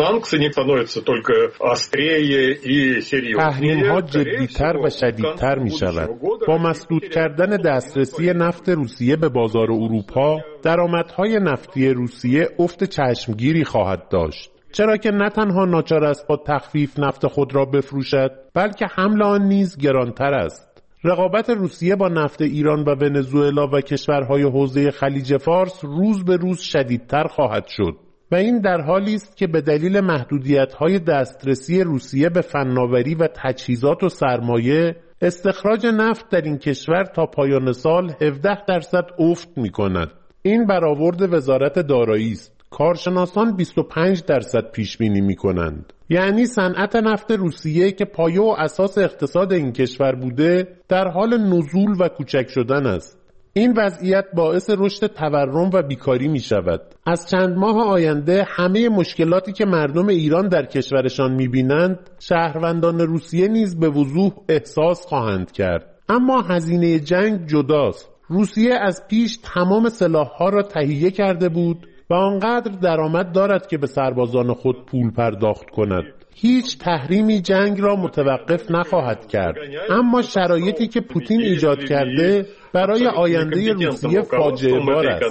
Speaker 15: تحریم‌ها جدی‌تر و شدیدتر می‌شود. با مسدود کردن دسترسی نفت روسیه به بازار اروپا، درآمدهای نفتی روسیه افت چشمگیری خواهد داشت. چرا که نه تنها ناچار است با تخفیف نفت خود را بفروشد، بلکه حمل آن نیز گرانتر است. رقابت روسیه با نفت ایران و ونزوئلا و کشورهای حوزه خلیج فارس روز به روز شدیدتر خواهد شد. و این در حالی است که به دلیل محدودیت‌های دسترسی روسیه به فناوری و تجهیزات و سرمایه، استخراج نفت در این کشور تا پایان سال 17% افت می‌کند. این برآورد وزارت دارایی است. کارشناسان 25% پیش بینی می‌کنند. یعنی صنعت نفت روسیه که پایه و اساس اقتصاد این کشور بوده، در حال نزول و کوچک شدن است. این وضعیت باعث رشد تورم و بیکاری می شود. از چند ماه آینده همه مشکلاتی که مردم ایران در کشورشان می بینند، شهروندان روسیه نیز به وضوح احساس خواهند کرد. اما هزینه جنگ جداست. روسیه از پیش تمام سلاح‌ها را تهیه کرده بود و آنقدر درآمد دارد که به سربازان خود پول پرداخت کند. هیچ تحریمی جنگ را متوقف نخواهد کرد، اما شرایطی که پوتین ایجاد کرده برای آینده روسیه فاجعه بار است.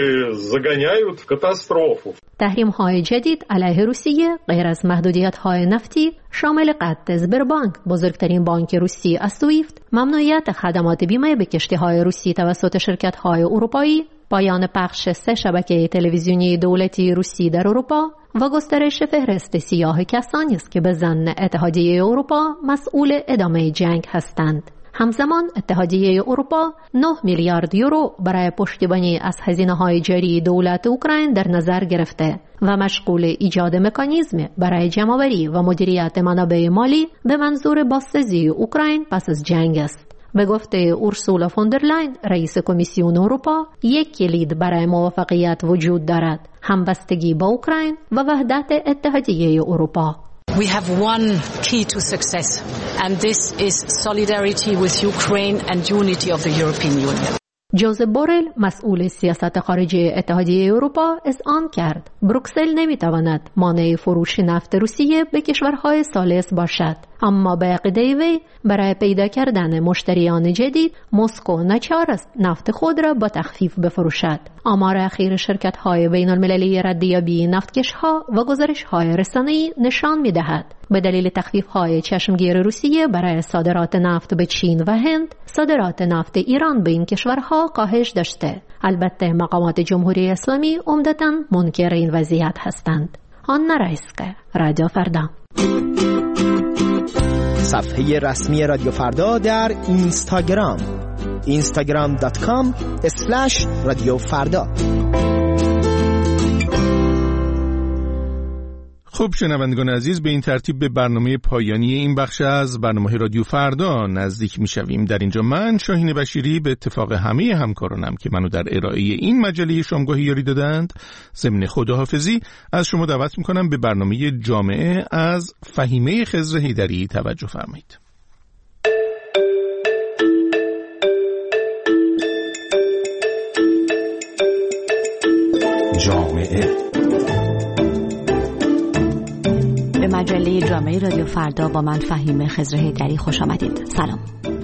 Speaker 13: تحریم‌های جدید علیه روسیه غیر از محدودیت‌های نفتی شامل قطع سبربانک، بزرگترین بانک روسی از سویفت، ممنوعیت خدمات بیمه به کشتی‌های روسی توسط شرکت‌های اروپایی، پایان پخش 3 شبکه تلویزیونی دولتی روسی در اروپا و گسترش فهرست سیاه کسانی است که به ظن اتحادیه اروپا مسئول ادامه جنگ هستند. همزمان اتحادیه اروپا 9 میلیارد یورو برای پشتیبانی از هزینه‌های جاری دولت اوکراین در نظر گرفته و مشغول ایجاد مکانیزم برای جمع‌آوری و مدیریت منابع مالی به منظور بازسازی اوکراین پس از جنگ است. به گفته اورسولا فوندرلاین رئیس کمیسیون اروپا، یک کلید برای موفقیت وجود دارد: همبستگی با اوکراین و وحدت اتحادیه اروپا.
Speaker 16: We have one key to success, and this is solidarity with Ukraine and unity of the European Union.
Speaker 13: جوزپ بورل مسئول سیاست خارجی اتحادیه اروپا اذعان کرد بروکسل نمیتواند مانع فروش نفت روسیه به کشورهای ثالث باشد، اما به عقیده وی برای پیدا کردن مشتریان جدید مسکو ناچار است نفت خود را با تخفیف بفروشد. آمار اخیر شرکت‌های بین‌المللی ردیابی نفتکش‌ها و گزارش‌های رسانه‌ای نشان می‌دهد به دلیل تخفیف‌های چشمگیر روسیه برای صادرات نفت به چین و هند، صادرات نفت ایران به این کشورها کاهش داشته. البته مقامات جمهوری اسلامی عمدتاً منکر این وضعیت هستند. آنا رایسکایا، رادیو فردا.
Speaker 8: صفحه رسمی رادیو فردا در اینستاگرام
Speaker 7: instagram.com/radiofrda.
Speaker 1: خب شنوندگان عزیز، به این ترتیب به برنامه پایانی این بخش از برنامه رادیو فردا نزدیک میشویم. در اینجا من شاهین بشیری به اتفاق همه همکارانم که منو در ارائه این مجله شامگاهی یاری دادند ضمن خداحافظی از شما دعوت میکنم به برنامه جامعه از فهیمه خضر حیدری توجه فرمایید.
Speaker 17: جامعه
Speaker 18: به مجله جامعه رادیو فردا با من فهیمه خضر حیدری خوش آمدید. سلام.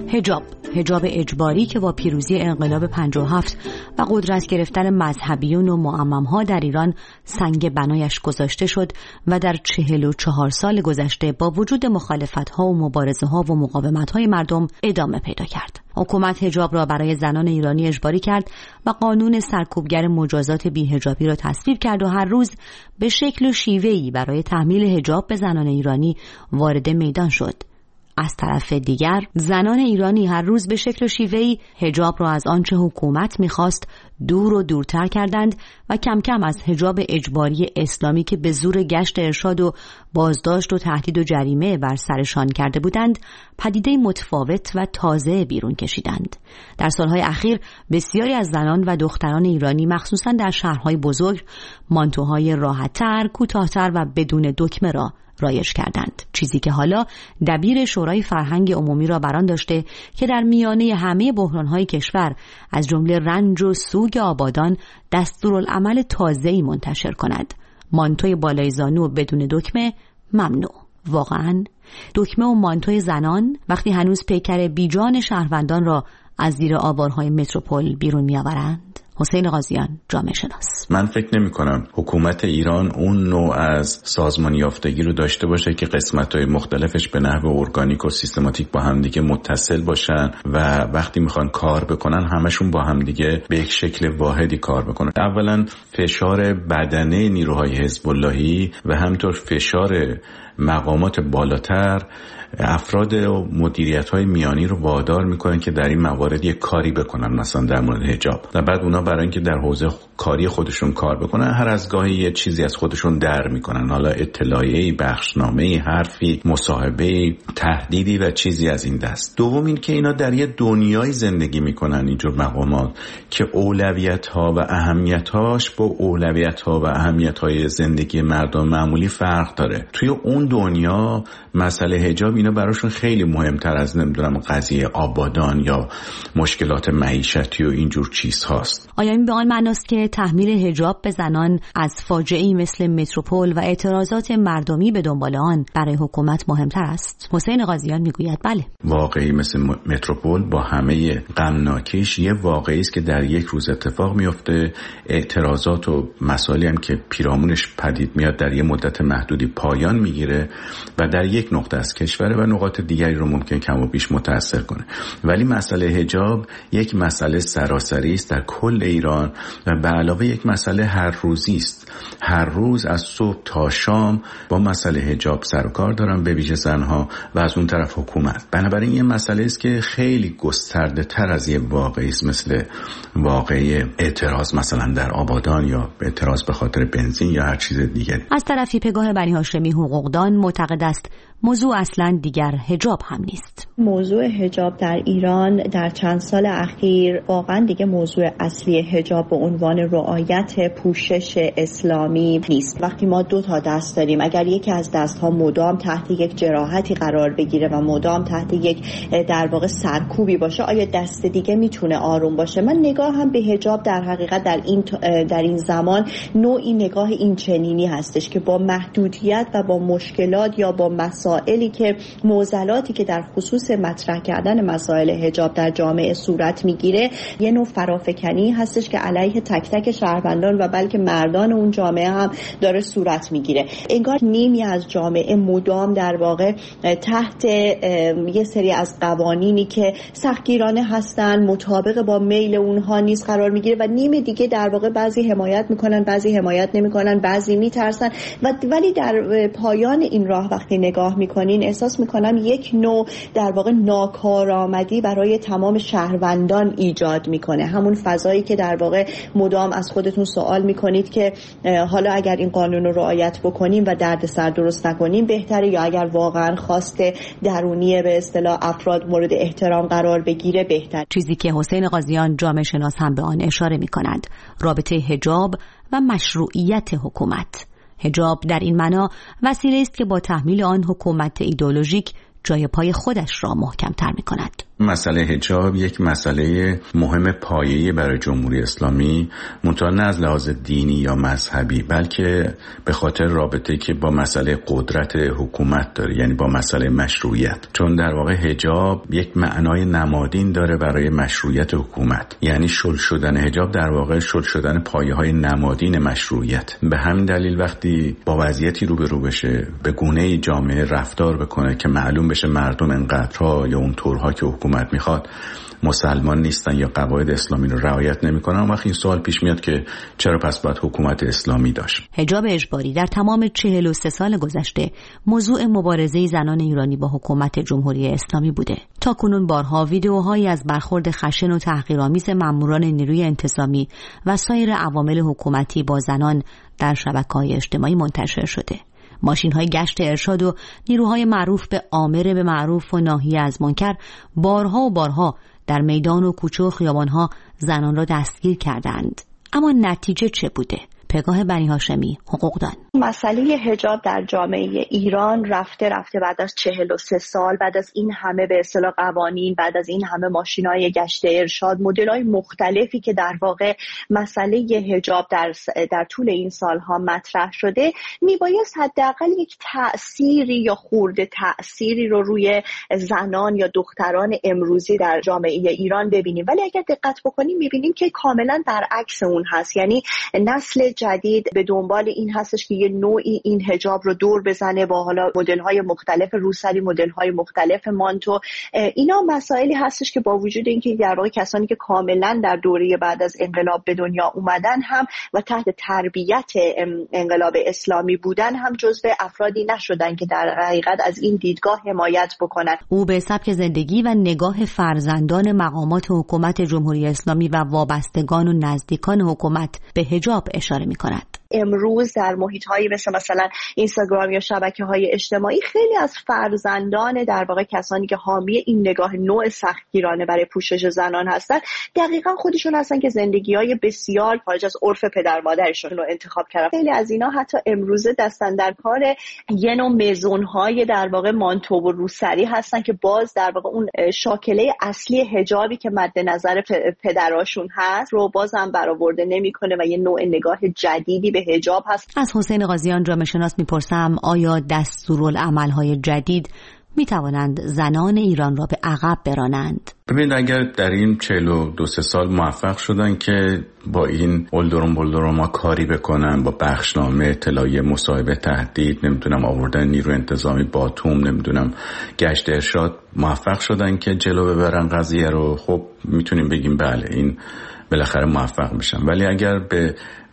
Speaker 18: حجاب اجباری که با پیروزی انقلاب 57 و قدرت گرفتن مذهبیون و معمم‌ها در ایران سنگ بنایش گذاشته شد و در 44 سال گذشته با وجود مخالفت‌ها و مبارزه‌ها و مقاومت‌های مردم ادامه پیدا کرد. حکومت حجاب را برای زنان ایرانی اجباری کرد و قانون سرکوبگر مجازات بی‌حجابی را تصویب کرد و هر روز به شکل و شیوه‌ای برای تحمیل حجاب به زنان ایرانی وارد میدان شد. از طرف دیگر زنان ایرانی هر روز به شکل و شیوه‌ای حجاب را از آنچه حکومت می‌خواست دور و دورتر کردند و کم کم از حجاب اجباری اسلامی که به زور گشت ارشاد و بازداشت و تهدید و جریمه بر سرشان کرده بودند پدیده متفاوت و تازه بیرون کشیدند. در سالهای اخیر بسیاری از زنان و دختران ایرانی مخصوصاً در شهرهای بزرگ مانتوهای راحت‌تر، کوتاه‌تر و بدون دکمه را رایج کردند، چیزی که حالا دبیر شورای فرهنگ عمومی را بران داشته که در میانه همه بحران‌های کشور از جمله رنج و سوگ آبادان دستورالعمل تازه‌ای منتشر کند. مانتوی بالای زانو بدون دکمه ممنوع. واقعاً دکمه و مانتوی زنان وقتی هنوز پیکر بیجان شهروندان را از زیر آوارهای متروپول بیرون می‌آورند. حسین قاضیان، جامعه شناس:
Speaker 2: من فکر نمی کنم حکومت ایران اون نوع از سازمان یافتگی رو داشته باشه که قسمت‌های مختلفش به نحو ارگانیک و سیستماتیک با همدیگه متصل باشن و وقتی میخوان کار بکنن همشون با همدیگه به یک شکل واحدی کار بکنن. اولا فشار بدنه نیروهای حزب اللهی و همینطور فشار مقامات بالاتر افراد و مدیریت‌های میانی رو وادار میکنن که در این موارد یک کاری بکنن، مثلا در مورد حجاب، و بعد اونا برای اینکه در حوزه کاری خودشون کار بکنن هر از گاهی یه چیزی از خودشون در میکنن، حالا اطلاعیه‌ای، بخشنامه‌ای، حرفی، مصاحبه‌ای، تهدیدی و چیزی از این دست. دوم این که اینا در یه دنیای زندگی میکنن اینجور مقامات که اولویت‌ها و اهمیت‌هاش با اولویت‌ها و اهمیت‌های زندگی مردم معمولی فرق داره. توی اون دنیا مسئله حجاب اینا براشون خیلی مهمتر از نمیدونم قضیه آبادان یا مشکلات معیشتی و اینجور چیز هاست.
Speaker 18: آیا این به آن معناست که تحمیل حجاب به زنان از فاجعه‌ای مثل متروپول و اعتراضات مردمی به دنبال آن برای حکومت مهمتر است؟ حسین قاضیان میگوید بله.
Speaker 2: واقعی مثل متروپول با همه غمناکیش یه واقعی است که در یک روز اتفاق میفته. اعتراضات و مسائلی هم که پیرامونش پدید میاد در یه مدت محدودی پایان میگیره و در یک نقطه از کشور و نقاط دیگری رو ممکن کم و بیش متاثر کنه. ولی مسئله حجاب یک مسئله سراسری است در کل ایران و به علاوه یک مسئله هر روزی است. هر روز از صبح تا شام با مسئله حجاب سر و کار دارن، به ویژه زنها و از اون طرف حکومت. بنابراین این مسئله است که خیلی گسترده تر از یه واقعی است مثل واقعی اعتراض مثلا در آبادان یا اعتراض به خاطر بنزین یا هر چیز دیگه.
Speaker 18: از طرفی پگاه بنی هاشمی حقوقدان معتقد است موضوع اصلا دیگر حجاب هم نیست.
Speaker 19: موضوع حجاب در ایران در چند سال اخیر واقعا دیگه موضوع اصلی حجاب به عنوان رعایت پوشش اسلامی نیست. وقتی ما دو تا دست داریم، اگر یکی از دست‌ها مدام تحت یک جراحتی قرار بگیره و مدام تحت یک در واقع سرکوبی باشه، آیا دست دیگه میتونه آروم باشه؟ من نگاهم به حجاب در حقیقت در این زمان نوعی نگاه این چنینی هستش که با محدودیت و با مشکلات یا با مسائلی که معضلاتی که در خصوص مطرح کردن مسائل حجاب در جامعه صورت میگیره یه نوع فرافکنی هستش که علیه تک تک شهروندان و بلکه مردان اون جامعه هم داره صورت میگیره. انگار نیمی از جامعه مدام در واقع تحت یه سری از قوانینی که سختگیرانه هستن، مطابق با میل اونها نیست قرار میگیره و نیم دیگه در واقع بعضی حمایت میکنن، بعضی حمایت نمیکنن، بعضی میترسن ولی در پایان این راه وقتی نگاه میکنین احساس میکنم یک نوع در واقع ناکارآمدی برای تمام شهروندان ایجاد میکنه. همون فضایی که در واقع مدام از خودتون سوال میکنید که حالا اگر این قانون رو رعایت بکنیم و دردسر درست نکنیم بهتره، یا اگر واقعا خواست درونی به اصطلاح افراد مورد احترام قرار بگیره بهتر.
Speaker 18: چیزی که حسین قاضیان جامعه شناس هم به آن اشاره می‌کند، رابطه حجاب و مشروعیت حکومت. حجاب در این معنا وسیله است که با تحمیل آن حکومت ایدئولوژیک جای پای خودش را محکم‌تر می‌کند.
Speaker 2: مسئله حجاب یک مسئله مهم پایه‌ای برای جمهوری اسلامی، منتها نه از لحاظ دینی یا مذهبی، بلکه به خاطر رابطه‌ای که با مسئله قدرت حکومت داره، یعنی با مسئله مشروعیت. چون در واقع حجاب یک معنای نمادین داره برای مشروعیت حکومت، یعنی شل شدن حجاب در واقع شل شدن پایه‌های نمادین مشروعیت. به همین دلیل وقتی با وضعیتی روبرو بشه، به گونه‌ای جامعه رفتار بکنه که معلوم بشه مردم انقدرها یا اون طورها که حکومت میخواد مسلمان نیستن یا قواعد اسلامی رو رعایت نمیکنن، اون وقت این سوال پیش میاد که چرا پس باید حکومت اسلامی داشت.
Speaker 18: حجاب اجباری در تمام 43 سال گذشته موضوع مبارزه زنان ایرانی با حکومت جمهوری اسلامی بوده. تاکنون بارها ویدئوهایی از برخورد خشن و تحقیرآمیز ماموران نیروی انتظامی و سایر عوامل حکومتی با زنان در شبکه‌های اجتماعی منتشر شده. ماشین‌های گشت ارشاد و نیروهای معروف به آمر به معروف و ناهی از منکر بارها و بارها در میدان و کوچه و خیابان‌ها زنان را دستگیر کردند. اما نتیجه چه بوده؟ پگاه بنی هاشمی، حقوقدان.
Speaker 19: مسئله حجاب در جامعه ایران رفته بعد از 43 سال، بعد از این همه به اصطلاح قوانین، بعد از این همه ماشین‌های گشت ارشاد، مدل‌های مختلفی که در واقع مسئله حجاب در طول این سالها مطرح شده، میبایست حداقل یک تأثیری یا خورده تأثیری رو روی زنان یا دختران امروزی در جامعه ایران ببینیم. ولی اگر دقت بکنیم میبینیم که کاملا برعکس اون هست. یعنی نسل جدید به دنبال این هستش که یه نوعی این حجاب رو دور بزنه با حالا مدل‌های مختلف روسری، مدل‌های مختلف مانتو. اینا مسائلی هستش که با وجود اینکه در واقع کسانی که کاملا در دوره بعد از انقلاب به دنیا اومدن هم و تحت تربیت انقلاب اسلامی بودن هم جزو افرادی نشدن که در حقیقت از این دیدگاه حمایت بکنن.
Speaker 18: او به سبک زندگی و نگاه فرزندان مقامات حکومت جمهوری اسلامی و وابستگان و نزدیکان حکومت به حجاب اشاره می‌کند.
Speaker 19: امروز در محیط‌هایی مثلا اینستاگرام یا شبکه‌های اجتماعی خیلی از فرزندان در واقع کسانی که حامی این نگاه نوع سختگیرانه برای پوشش زنان هستن دقیقاً خودشون هستن که زندگی‌های بسیار خارج از عرف پدر مادرشون رو انتخاب کردن. خیلی از اینا حتی امروزه دستن در کار یه نوع مزون‌های در واقع مانتو و روسری هستن که باز در واقع اون شاکله اصلی حجابی که مد نظر پدراشون هست رو بازم برآورده نمی‌کنه و یه نوع نگاه جدیدی به حجاب هست.
Speaker 18: از حسین قاضیان جامعه شناس میپرسم آیا دستورالعمل‌های جدید میتوانند زنان ایران را به عقب برانند؟
Speaker 2: ببینید اگر در این 42 سال موفق شدن که با این بلدرم کاری بکنن، با بخشنامه، اطلاعیه، مصاحبه، تهدید، نمیدونم آوردن نیرو انتظامی، باتوم، نمیدونم گشت ارشاد، موفق شدن که جلو ببرن قضیه رو، خب میتونیم بگیم بله این بالاخره موفق میشن. ولی اگر به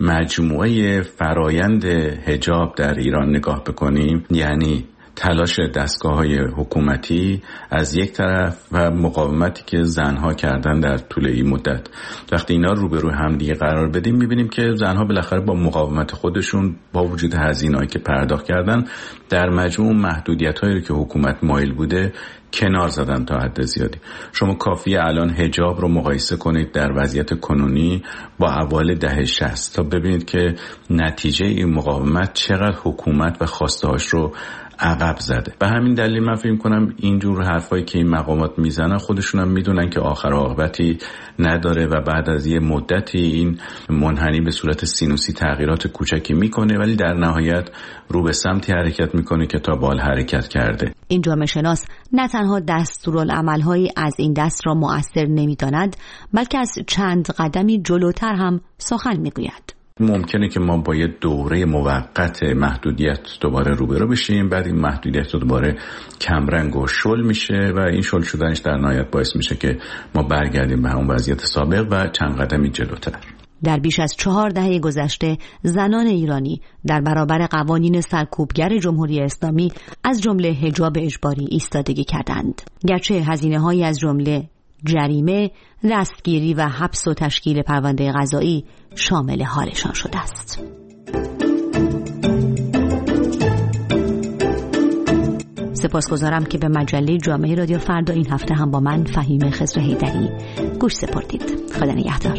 Speaker 2: مجموعه فرایند حجاب در ایران نگاه بکنیم، یعنی تلاش دستگاه‌های حکومتی از یک طرف و مقاومتی که زنها کردن در طول این مدت، وقتی اینا روبروی هم دیگه قرار بدیم می‌بینیم که زنها بالاخره با مقاومت خودشون با وجود هزینه‌ای که پرداخت کردن در مجموع محدودیت‌هایی که حکومت مایل بوده کنار زدن تا حد زیادی. شما کافیه الان حجاب رو مقایسه کنید در وضعیت کنونی با اوایل دهه 60 تا ببینید که نتیجه این مقاومت چقدر حکومت و خواسته‌هاش رو عقب زده. به همین دلیل من فکر کنم اینجور حرفایی که این مقامات میزنن خودشون هم میدونن که آخر عاقبتی نداره و بعد از یه مدتی این منحنی به صورت سینوسی تغییرات کوچکی میکنه، ولی در نهایت رو به سمتی حرکت میکنه که تا بال حرکت کرده.
Speaker 18: این جامعه شناس نه تنها دستورالعمل‌هایی از این دست را مؤثر نمیداند، بلکه از چند قدمی جلوتر هم سخن میگوید.
Speaker 2: ممکنه که ما با یه دوره موقت محدودیت دوباره روبرو بشیم، بعد این محدودیت دوباره کمرنگ و شل میشه و این شل شدنش در نهایت باعث میشه که ما برگردیم به همون وضعیت سابق و چند قدمی جلوتر.
Speaker 18: در بیش از 4 دهه گذشته زنان ایرانی در برابر قوانین سرکوبگر جمهوری اسلامی از جمله حجاب اجباری ایستادگی کردند، گرچه هزینه‌هایی از جمله جریمه، دستگیری و حبس و تشکیل پرونده قضایی شامل حالشان شده است. سپاسگزارم که به مجله جامعه رادیو فردا این هفته هم با من فهیم خضر حیدری گوش سپردید. خدا نگهدار.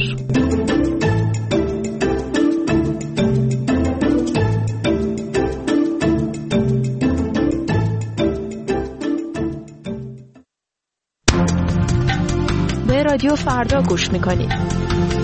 Speaker 17: به رادیو فردا گوش میکنید.